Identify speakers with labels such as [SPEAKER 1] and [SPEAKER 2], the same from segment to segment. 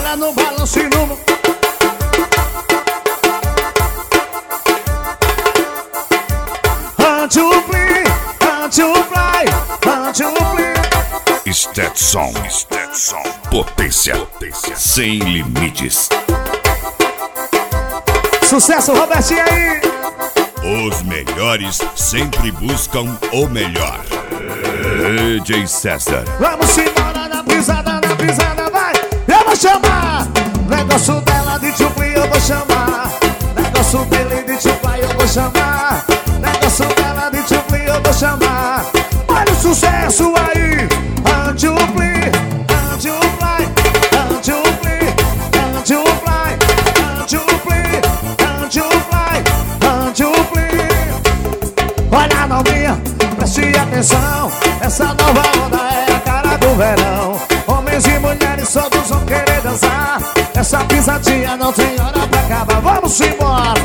[SPEAKER 1] Olha no balanço e no...
[SPEAKER 2] Stetson, potência sem limites.
[SPEAKER 1] Sucesso, Robertinho aí.
[SPEAKER 2] Os melhores sempre buscam o melhor. DJ César.
[SPEAKER 1] Vamos embora na pisada, vai. Eu vou chamar. Negócio dela de chupli, eu vou chamar. Negócio dele de chupli, eu vou chamar. Negócio dela de chupli, eu vou chamar. Olha o sucesso aí. Olha a novinha, preste atenção. Essa nova onda é a cara do verão. Homens e mulheres todos vão querer dançar. Essa pisadinha não tem hora pra acabar. Vamos embora.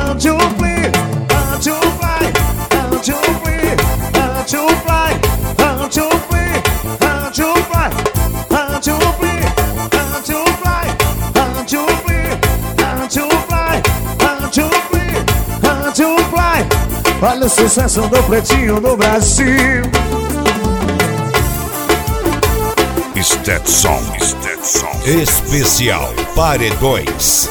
[SPEAKER 1] Olha o sucesso do Pretinho no Brasil.
[SPEAKER 2] Stetson. Especial Paredões.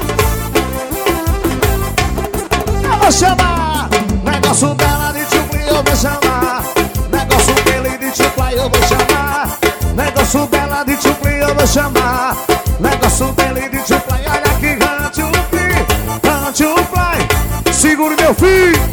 [SPEAKER 1] Eu vou chamar. Negócio dela de chupli, eu vou chamar. Negócio dele de chupli, eu vou chamar. Negócio dela de chupli, eu vou chamar. Negócio dele de chupli, olha que chupli. Segure meu filho.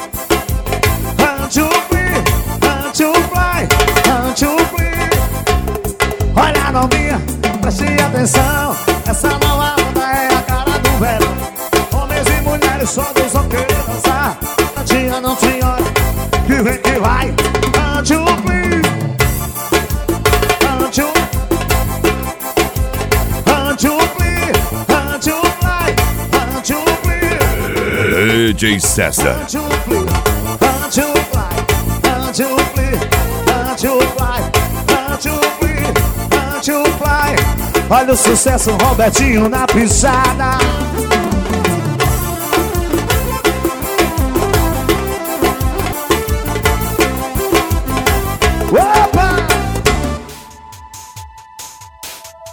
[SPEAKER 1] Olha a novinha, preste atenção. Essa nova onda é a cara do verão. Homens e mulheres todos vão querer dançar. Dia não tem hora, que vem que vai.
[SPEAKER 2] DJ César.
[SPEAKER 1] Olha o sucesso, Robertinho na pisada.